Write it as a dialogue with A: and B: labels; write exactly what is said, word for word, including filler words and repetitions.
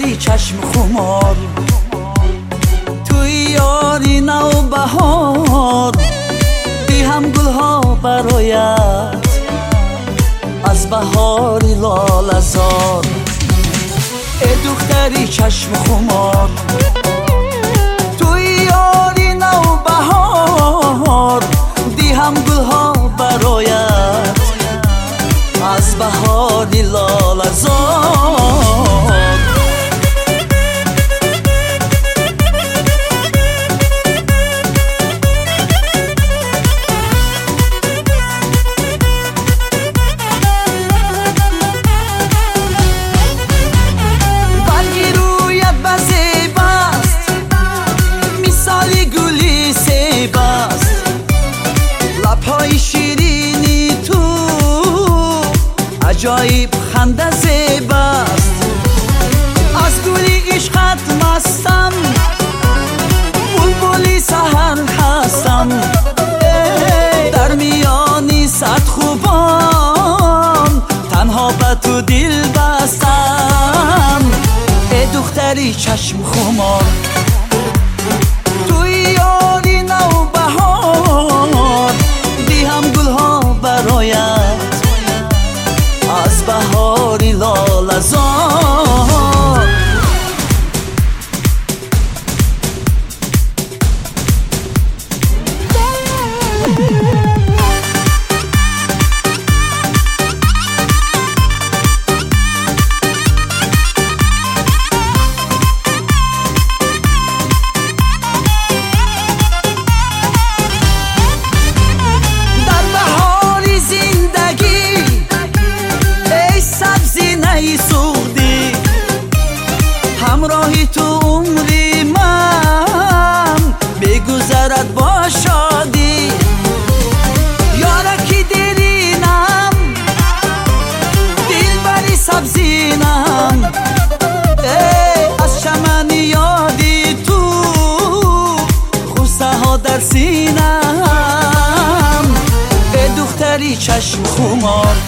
A: دختری چشم خمار، توی یاری نو بهار، بی هم گلها برایت از بهاری لاله‌زار. ای دختری چشم خمار، توی یاری نو بهار، بی هم گلها برایت از بهاری لاله‌زار. شیرینی تو عجایب خنده زیباست، از گلی عشقت مستم، بلبلی سحر هستم، در میانی صد خوبان تنها به تو دل بستم. ای دختری چشم خمار، توی یاری نو بهار، بی هم گلها برایت از بهاری لاله‌زار. همراهی تو عمری من بگذرد با شادی، یارکی دلینم، دلبری سبزینم، از چمن یادی تو غصه ها در سینم. ای دختری چشم خمار،